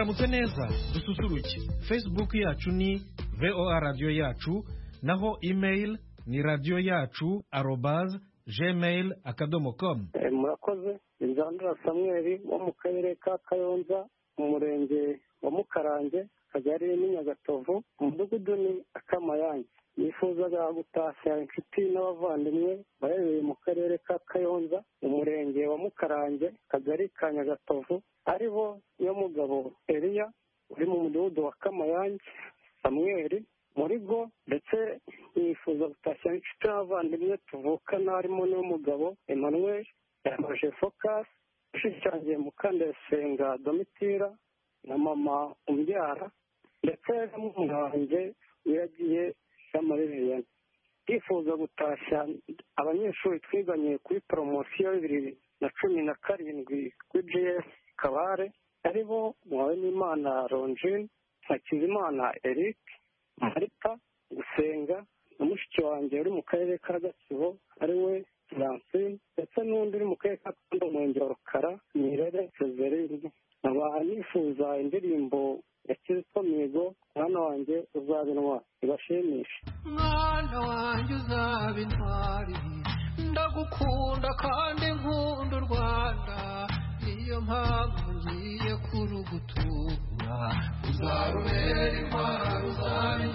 mwaramutse neza dususuruke. Facebook yacu ni VOA Radio yacu, naho email ni radio yacu @gmail.com. Murakoze. Nzandura Samuel wo mu karere ka Kayonza, mu murenge wa Mukarange, Kagari ni Nyagatovu, umudugudu ni Akamayange. Nifuzaga gutashya inshuti n'abavandimwe baherereye mu karere ka Kayonza, umurenge wa Mukarange, Kagari ka Nyagatovu, aribo Nyamugabo Elia uri mu mudugudu wa Kamayange, Samuel Murigo, ndetse nifuza gutashya inshuti n'abavandimwe tuvukana harimo n'umugabo Emmanuel Yamaje Focus, ushikirangiye Mukandesenga Domitira na mama umbyara, ndetse n'umwanjye wiragiye Samaririan. Ndifuza gutashya abanyeshuri twiganye kuri promosiyo 2017 kuri GS Kabare, aribo Muhawenimana Ronjin, Hakizimana Eric, Marita Gusenga, na mushiki wanjye uri mu karere ka Gatsibo ariwe Francine, ndetse n'undi uri mu karere ka Karongi umurenge wa Rukara Nirere Severine. Nkaba nifuza indirimbo ya Kizito Mihigo, mwana wanjye uzaba intwari, ibashimishe. Mwana wanjye uzaba intwari, ndagukunda kandi nkunda u Rwanda, niyo mpamvu ngiye kurugutura. Uzarubera intwari, uzaba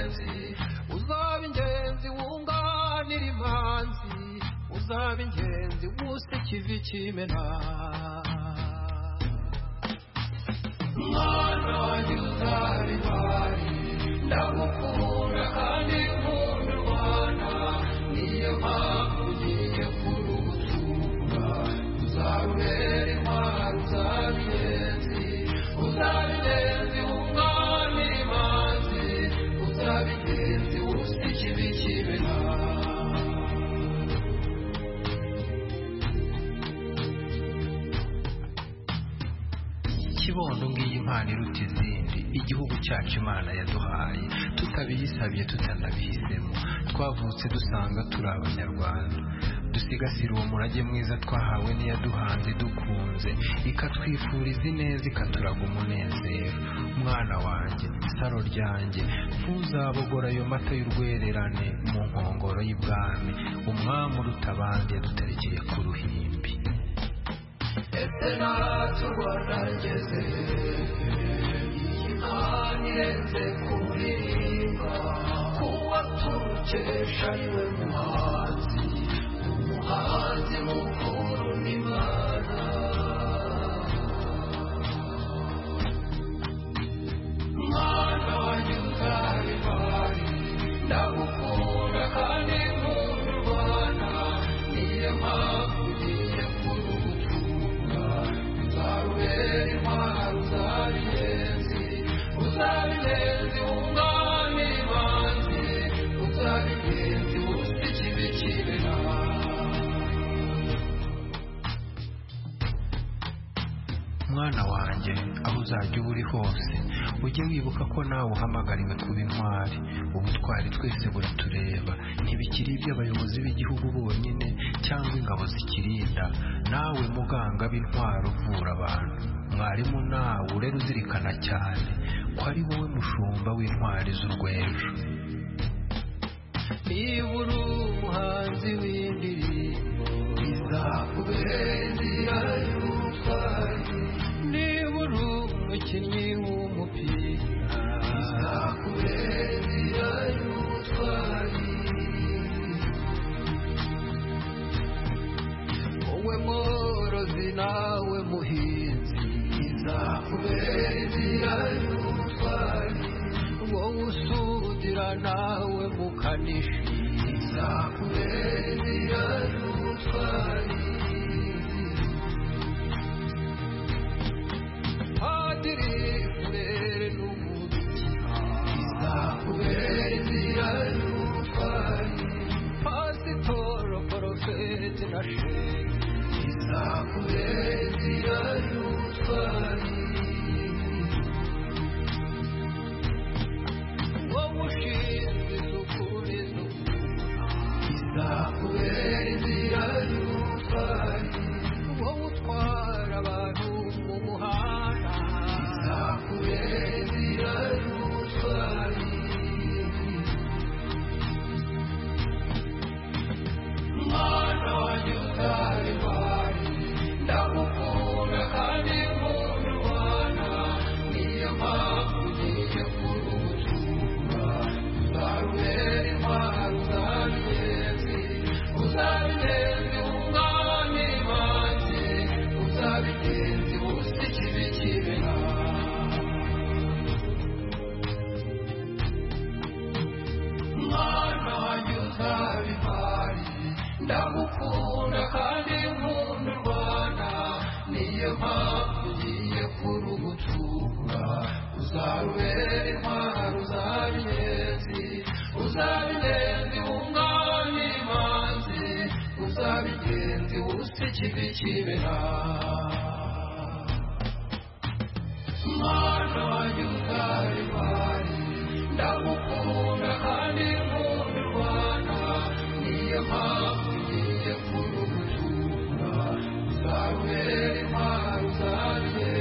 ingenzi wunganira imanzi, uzaba ingenzi wusa ikivi kimena. Mwana wanjye uzaba intwari, ndagukunda kandi nkunda u Rwanda, niyo mpamvu ngiye kurugutura. Uzarubera intwari, uzaba ingenzi wunganira imanzi, uzaba ingenzi wusa ikivi kimena. Kibondo ngiyi impano iruta izindi igihugu cyacu Imana yaduhaye, tutabiyisabye tutanabihisemo. Twavutse dusanga turi Abanyarwanda, dusigasira uwo murage mwiza twahawe n'iyaduhanze dukunze, ikatwifuriza ineza ikaturaga umunezero. Mwana wanjye, saro ryanjye, ntuzabogora ayo mata y'urwererane mu nkongoro y'ibwami. Umwami uruta abandi yaduterekeye ku ruhimbi. Ese natwe u Rwanda ngeze, iyi mpano irenze kuririmba, kuba turukesha niwe umuhanzi mukuru n'Imana. Mwana wanjye uzaba intwari, ndagukunda kandi nkunda u Rwanda, niyo mpamvu ugiye kurugutura. Uzarubera intwari, uzaba ingenzi wunganira imanzi, uzaba ingenzi wusa ikivi kimena. Mwana wanjye, aho uzajya uba uri hose, ujye wibuka ko nawe uhamagariwe kuba intwari. Ubutwari twese buratureba, ntibikiri iby'abayobozi b'igihugu bonyine cyangwa ingabo zikirinda. Nawe muganga b'intwari uvura abantu, mwarimu nawe urera uzirikana cyane ko ari wowe mushumba w'intwari z'urwejo. Niba uri umuhanzi w'indirimbo, izakubera inzira y'ubutwari. Niba uri umukinnyi w'umupira, izakubera inzira y'ubutwari. Wowe mworozi nawe muhinzi, izakubera inzira y'ubutwari. Wowe usudira nawe mukanishi, izakubera inzira y'ubutwari. Padiri Furere n'umubikira, izakubera inzira y'ubutwari. Pasitoro Porofeti na Shehe, izakubera mpamvu ugiye kurugutura uzarubera intwaro uzaba ingenzi wunganira imanzi uzaba ingenzi wusa ikibi kibera mwana wanjye uzari wari ndagukunda kandi nkunda u Rwanda niyo mpamvu ugiye kurugutura uzarubera intwaro uzaba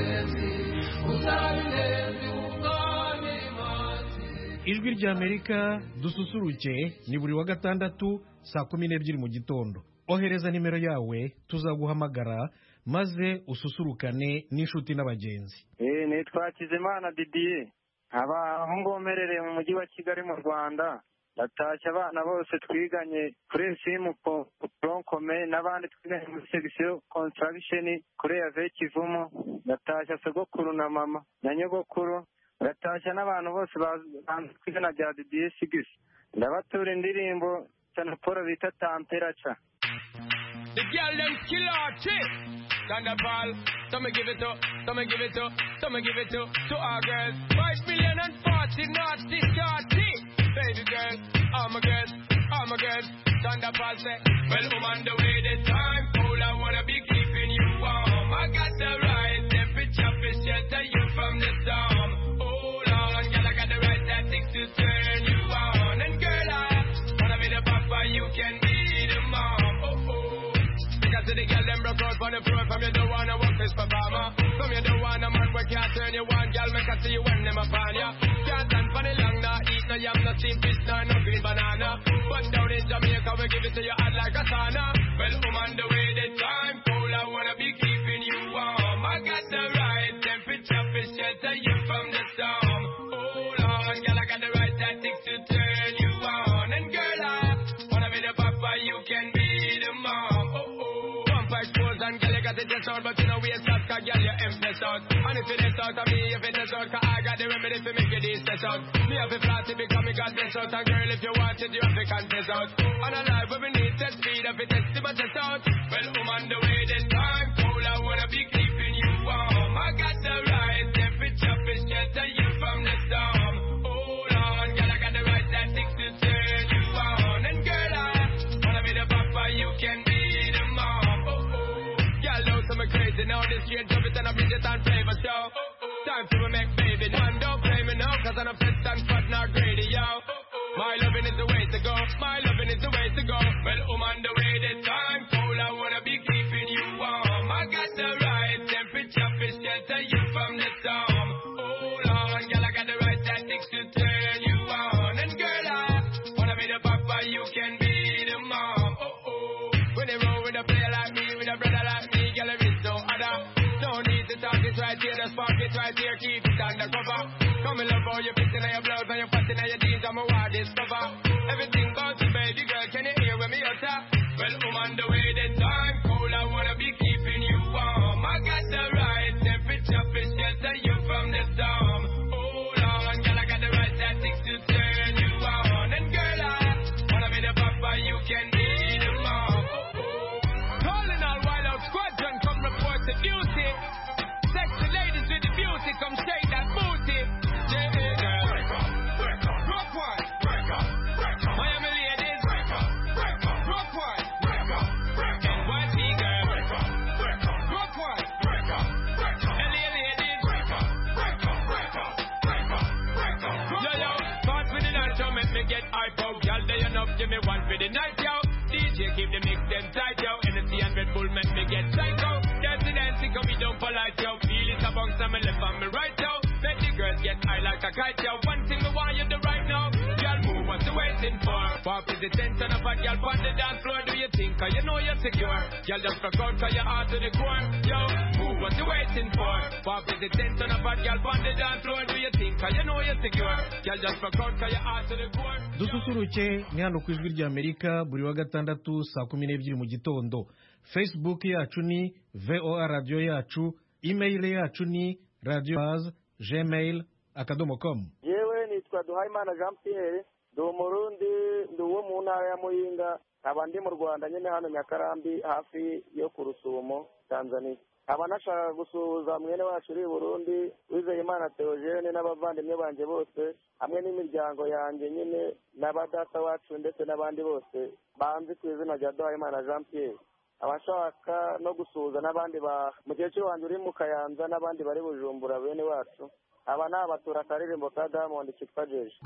ingenzi wunganira imanzi. Ijwi ry'Amerika dususuruke ni buri wa gatandatu saa 12 mu gitondo. Ohereza nimero yawe tuzaguhamagara maze ususurukane n'inshuti n'abagenzi. Nitwa Kizimana Didier aho ngomerereye mu mujyi wa Kigali mu Rwanda. Natashya abana bose twiganye kuri simu Proncome n'abandi twiganye muri section construction kuri Ave Kivumo. Natashya sogokuru na mama na nyogokuru. Natashya n'abantu bose bazana bya Didier Sigis. Ndabatura indirimbo cyane Paul bita Temperature. The girl them killer chick. Thunderball, so me give it up, so me give it up, so me give it up to our girls. 5 million and 40 naughty shorty. Baby girl, all my girls, all my girls. Thunderball say, well, I'm on the way this time. Cool, I wanna be keeping you warm. I got the right temperature to shelter you from the storm. Hold on, girl, I got the right tactics to turn you on. And girl, I wanna be the papa, you can be the mom. To the girl them broke out on the floor. From you don't wanna work this performer. From you don't wanna man where can't turn you on. Girl make I see you when them upon ya. Can't stand for the long, nah eat no yam, no steamed fish, no green banana. But down in Jamaica we give it to you hot like a sauna. Well, I'm on the way this time. Cold, I wanna be keeping you warm. I got the right temperature to shelter you from the storm. Hold on, girl, I got the right tactics to turn you on. And girl, I wanna be the papa, you can be the mom. And girl, you got it just out, but you know we ain't stop, cause girl, you empress out. And if it is out of me, if it is out, cause I got the remedy to make it stress out. Me have a flat because me got this out. And girl, if you want it, you have to confess out. And a life where we need to speed up, it is to my chest out. Well, I'm on the way this time. Cool, I wanna be keeping you warm. I got the right temperature to shelter you from the storm. Hold on, girl, I got the right tactics to turn you on. And girl, I wanna be the papa, you can be the mom. I'm crazy now, this strange of it and I bring it on flavor show. Time to make baby, man, don't play me now, cause I'm fit and fat, not greedy, yo. My loving is the way to go, my loving is the way to go. Well, I'm on the way this time, cool, I wanna be keeping you warm. I got the right temperature to shelter you from the storm. Hold on, girl, I got the right tactics to turn you on. And girl, I wanna be the papa, you can be the mom. When they roll with a player like me, with a brother like me, girl, no need to talk, it's right here, the spark is right here, keep it undercover. Come in love how you fit in your blouse and your fat in your jeans, I'm a wild discover. Everything about you, baby girl, can you hear when me utter? Well, I'm on the way this time, cool, I wanna be keeping you warm. I got the right temperature to shelter you from the storm. Hold on, girl, I got the right tactics to turn you on. And girl, I wanna be the papa, you can be the mom. Calling all wild out squadron, come report the beauty. Sexy ladies with the beauty, come shake that booty. Yeah, girl. Break up, break up. Rock one. Break up, break up. Miami ladies. Break up, break up. Rock one. Break up, break up. NYC girl. Break up, break up. Rock one. Break up, break up. LA ladies. Break up, break up, break up, break up, break up. Yo, yo, part with the night, yo, make me get hype out. Y'all day enough, give me one for the night, yo. DJ keep the mix them tight, yo. Energy and Red Bull make me get psycho. Dancing, come me down polite, yo. Feel it amongst them, left and me right, yo. Let the girls get high like a kite, yo. One thing I want you to right now. Y'all move, what you waiting for? Pop is the tension of a girl on the dance floor. Do you think, cause you know you're secure? Y'all just rock out, cause you're hard to the core. Yo, move, what you waiting for? Pop is the tension of a girl on the dance floor. Do you think, cause you know you're secure? Y'all just rock out, cause you're hard to the core. Dususuruke ni hano ku Ijwi ry'Amerika buri wa gatandatu saa 12 mu gitondo. Facebook yacu ni VOA Radio yacu, email yacu ni radio@gmail.com. Yewe nitwa Duhayimana Jean Pierre, ndi umurundi, ndi uwo mu ntara ya Muyinga, nkaba ndi mu Rwanda nyine hano Nyakarambi hafi yo ku Rusumo, Tanzania. abanashaka gusuhuza mwene wacu uri Burundi Uwizeyimana Theogene n'abavandimwe banje bose hamwe n'imiryango yanjye nyine n'abadata wacu ndetse n'abandi bose banzi ku izina rya Duhayimana Jean Pierre. Abashaka no gusuhuza n'abandi ba mukecuru wanjye uri mu Kayanza n'abandi bari Bujumbura bene wacu. Aba ni abatura akaririmbo ka Diamond kitwa Jeje.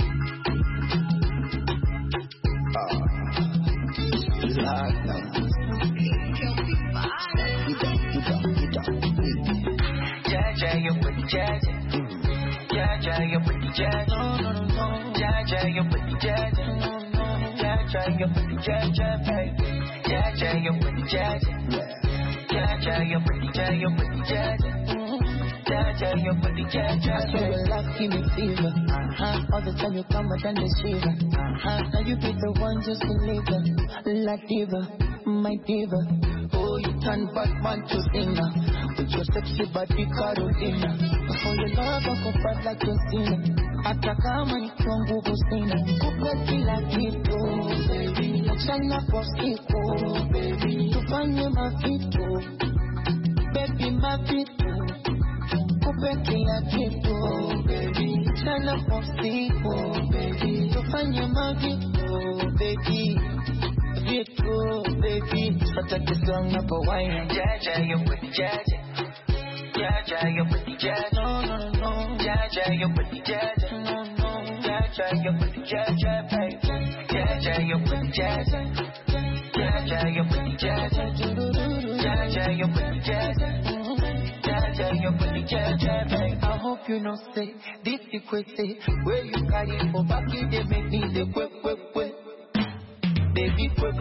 Jaja, you put the jaja. Jaja, you put the jaja. Jaja, you put the jaja. Jaja, you put the jaja, baby. Jaja, you put the jaja. Jaja, you put the jaja, you put the jaja. Jaja, you put the jaja. I swear your love give me fever. All the time you come with and deceiver. Now you be the one just to leave her. La diva, my diva. Oh, you turn Batman to singer. With your sexy body Carolina. For your love I go bad like your sinner. Hata kama ni kwangu kusina. Kupe kila kitu, baby. Achana kwa siku, baby. Tufanye mavitu, baby mavitu. Kupe kila kitu, baby. Achana kwa siku, baby. Tufanye mavitu, baby. Vitu, baby. Pata kisong na po wine. Jaja, you put the jaja. Jaja, you put the jaja. No, no, no. Jaja, you put the jaja. No, no. Jaja, you put the jaja, baby. Jaja, you put the jaja. Jaja, you put the jaja. Jaja, you put the jaja. Jaja, you put the jaja, baby. I hope you know say this is crazy. Where you carry for back you they make me the quick. Baby, quick.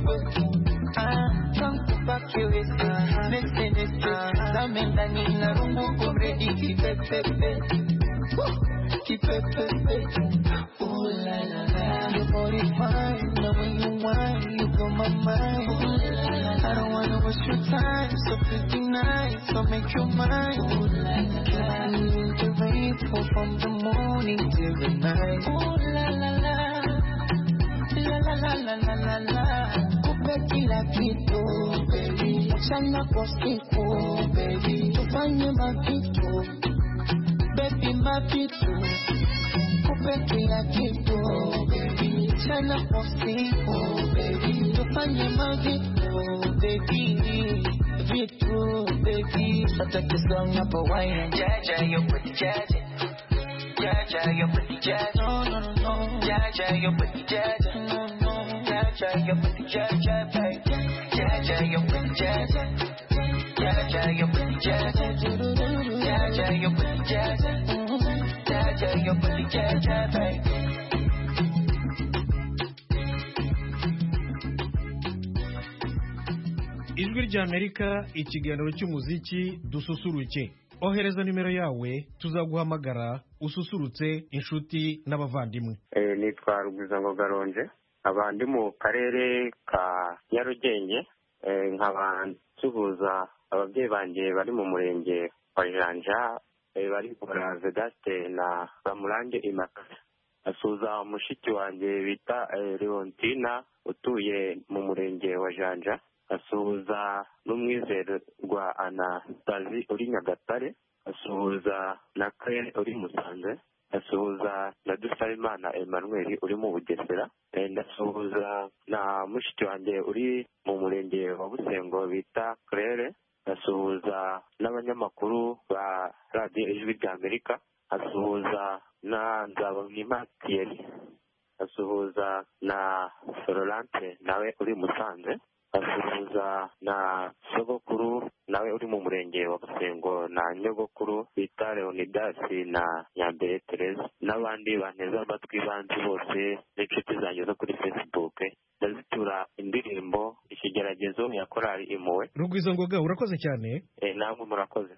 Come back here is listen. Zamenda nina rungu kumredi kipepe. Ooh la la la, your body fine. Now when you whine, you blow my mind. Ooh la la la, I don't wanna waste your time, so please be nice, so make your mind. Ooh la la la, kissing you the rainbow from the morning till the night. Ooh la la la, la la la la la la la. Kupe kila kitu, baby. Achana kwa siku, baby. Tufanye mavitu, baby mavitu. Kupe kila kitu, baby. Achana kwa siku, baby. Tufanye mavitu, baby. Vitu, baby. Pata kisong na po wine. Jaja, you put the jaja. Jaja, you put the jaja. No, no, no. Jaja, you put the jaja. No, no. Jaja, you put the jaja, baby. Jaja, you put the jaja. Jaja, you put the jaja. Jaja, you put the jaja. Jaja, you put the jaja, baby. Ijwi ry'Amerika, ikiganiro cy'umuziki dususuruke. Ohereza nimero yawe tuzaguhamagara ususurutse inshuti n'abavandimwe. Nitwa Rugwizango Garonje, abandi mu karere ka Nyarugenge, nkaba nsuhuza ababyeyi banjye bari mu murenge wa Janja, bari kora Vedaste na Bamurange Imakara. Asuhuza mushiki wanjye bita Leontina utuye mu murenge wa Janja. Asuhuza n'umwizerwa Anastazi uri Nyagatare. Asuhuza na Claire uri Musanze. Asuhuza na Dusabimana Emmanuel uri mu Bugesera. Ndasuhuza na mushiki wanjye uri mu murenge wa Busengo bita Claire. Asuhuza n'abanyamakuru ba Radio Ijwi ry'Amerika. Asuhuza na Nzabamwima Thierry. Asuhuza na Florence nawe uri Musanze. Asuhuza na sogokuru nawe uri mu murenge wa Busengo na nyogokuru bita Leonidas na Nyambere Teresa n'abandi banteze amatwi banzi bose n'inshuti zanjye zo kuri Facebook. Ndazitura indirimbo Ikigeragezo ya Korali Impuhwe. Rugwizangoga urakoze cyane. Namwe murakoze.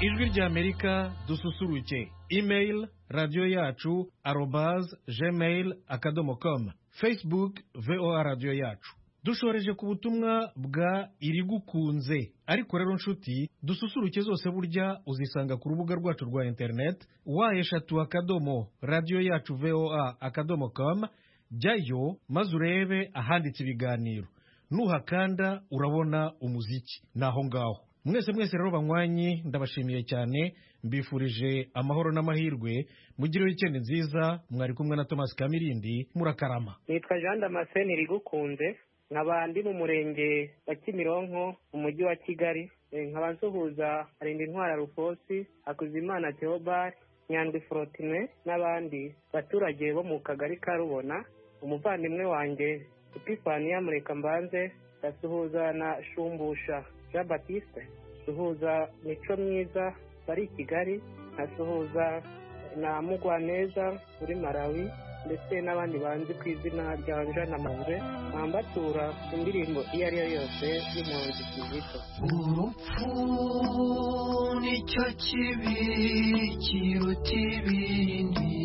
ijwi ry'Amerika dususuruke. Email radio yacu @gmail.com. Facebook VOA radio yacu. Dushoreje ku butumwa bwa irigukunze. Ariko rero nshuti, dususuruke zose burya uzisanga ku rubuga rwacu rwa internet eshatu radio yacu voa.com. Jyayo maze urebe ahanditse ibiganiro. Nuhakanda urabona umuziki naho ngaho. Mwese rero banywanyi ndabashimiye cyane, mbifurije amahoro n'amahirwe, mugire weekend nziza. Mwari kumwe na Thomas Kamirindi, murakarama. Nitwa Jean Damascene Irigukunze, nkabandi mu murenge wa Kimironko mu mujyi wa Kigali. Nkaba nsuhuza Arinda Intwara Rufosi, Hakuzimana Theobald, Nyandwi Frotine n'abandi baturage bo mu kagari ka Rubona. Umuvandimwe wanjye Epifania Murekambanze, ndasuhuza na Shumbusha Jean Baptiste, suhuza Mico Myiza bari Kigali, asuhuza na Mugwaneza uri Malawi, ndetse n'abandi banzi ku izina rya Jean Manje. Ambatura indirimbo iyo ari yo yose y'impunzi Kizito. Urupfu nicyo kibi kiruta ibindi,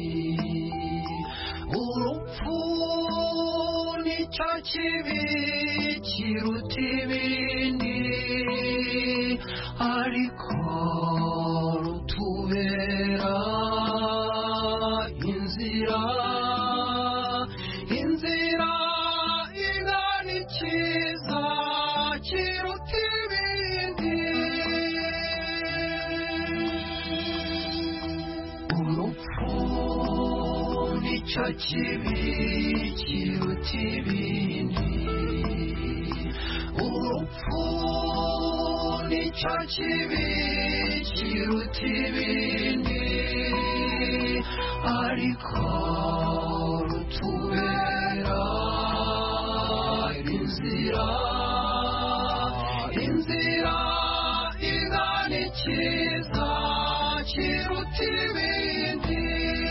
urupfu nicyo kibi kiruta ibindi, ariko rutubera inzira igana icyiza kiruta ibindi. Urupfu nicyo kibi kiruta ibindi, urupfu nicyo kibi kiruta ibindi, ariko rutubera inzira igana icyiza kiruta ibindi.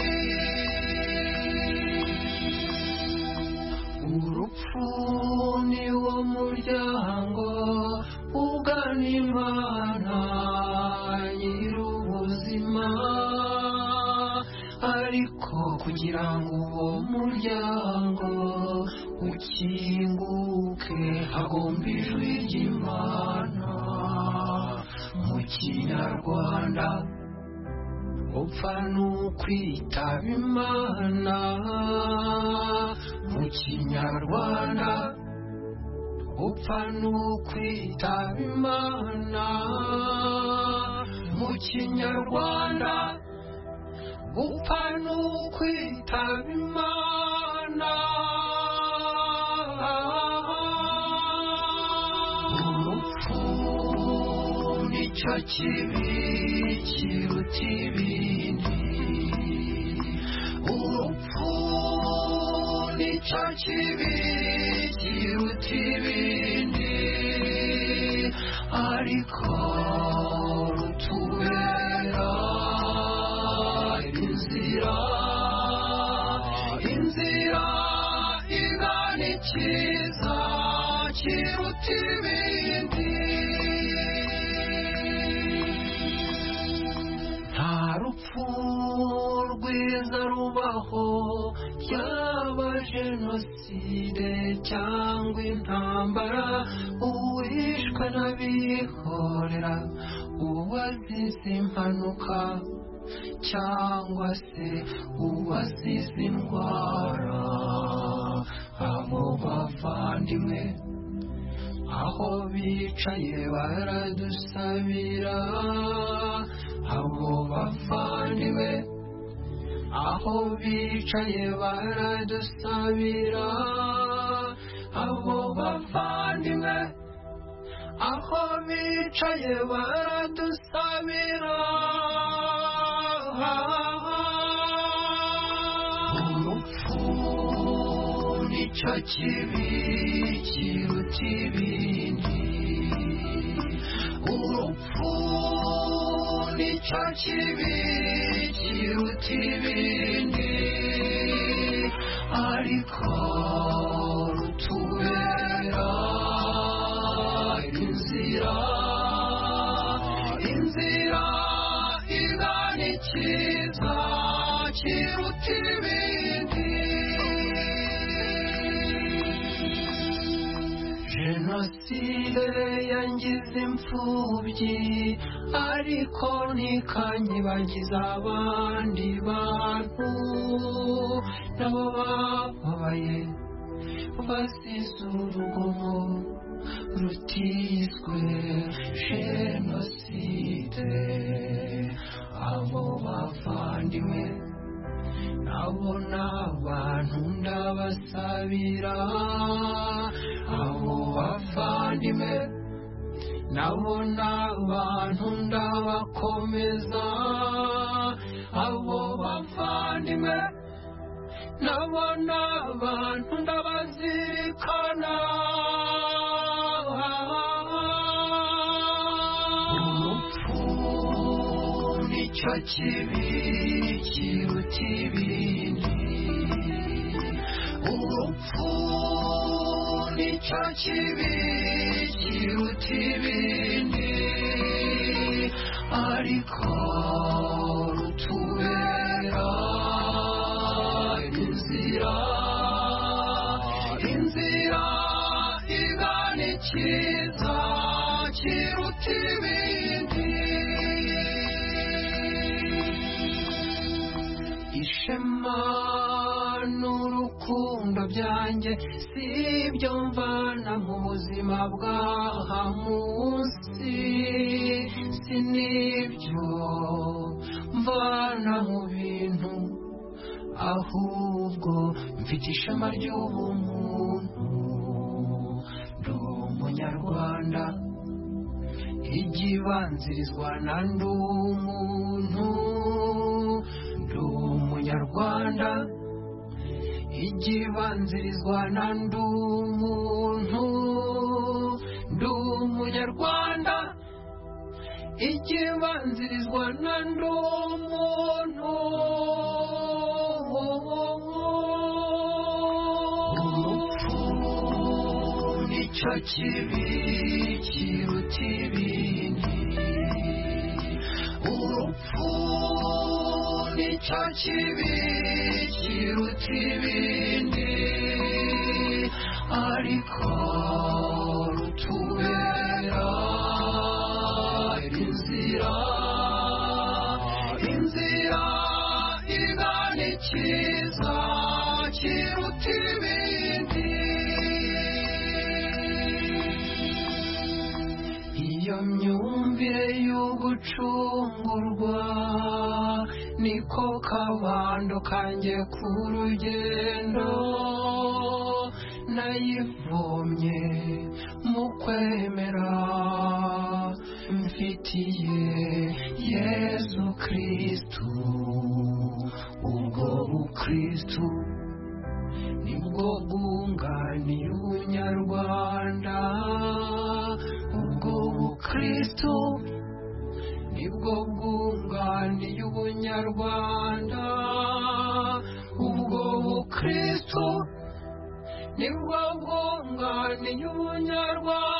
Urupfu ni wo muryango ugana Imana nyir'ubuzima, ariko kugira ngo uwo muryango ukinguke hagomba ijwi ry'Imana. Mu Kinyarwanda upfa n'ukwitaba Imana, mu Kinyarwanda upfa n'ukwitaba Imana, mu Kinyarwanda upfa n'ukwitaba Imana. Urupfu nicyo kibi kiruta ibindi, urupfu nicyo kibi kiruta ibindi, ariko rutubera inzira igana icyiza kiruta ibindi. Nta rupfu rwiza rubaho, yaba jenoside cyangwa intambara, uwishwe n'abihorera, uwazize impanuka cyangwa se uwazize indwara. Abo bavandimwe aho bicaye baradusabira, abo bavandimwe aho bicaye baradusabira, abo bavandimwe aho bicaye baradusabira. Urupfu nicyo kibi kiruta ibindi, urupfu nicyo kibi kiruta ibindi, ariko rutubera inzira cyiza kiruta ibindi. Jenoside yangize imfubyi ariko ntikanyibagiza abandi bantu nabo bababaye basize urugomo rutiswe jenoside. Abo bavandimwe nabo ni abantu ndabasabira, abo bavandimwe nabo ni abantu ndabakomeza, abo bavandimwe nabo ni abantu ndabazirikana. Urupfu nicyo kibi kiruta ibindi, urupfu nicyo kibi kiruta ibindi, ariko rutubera inzira, inzira igana icyiza kiruta ibindi. Ishema n'urukundo byanjye si ibyo mvana mu buzima bw'aha munsi, si n'ibyo mvana mu bintu, ahubwo mfite ishema ry'ubumuntu. Ndi umunyarwanda, igibanzirizwa na ndi umuntu. Ndi umunyarwanda, igibanzirizwa na ndi umuntu. Ndi umunyarwanda, igibanzirizwa na ndi umuntu. Urupfu nicyo kibi kiruta ibindi, urupfu nicyo kibi kiruta ibindi, ariko rutubera inzira, inzira igana icyiza kiruta ibindi. Iyo myumvire y'ugucungurwa niko kabando kanjye ku rugendo, nayivomye mu kwemera mfitiye Yesu Kristu. Ubwo bukristu nibwo bwunganiye ubunyarwanda, ubwo bukristu nibwo bwunganiye ubunyarwanda, ubwo bukristu nibwo bwunganiye ubunyarwanda.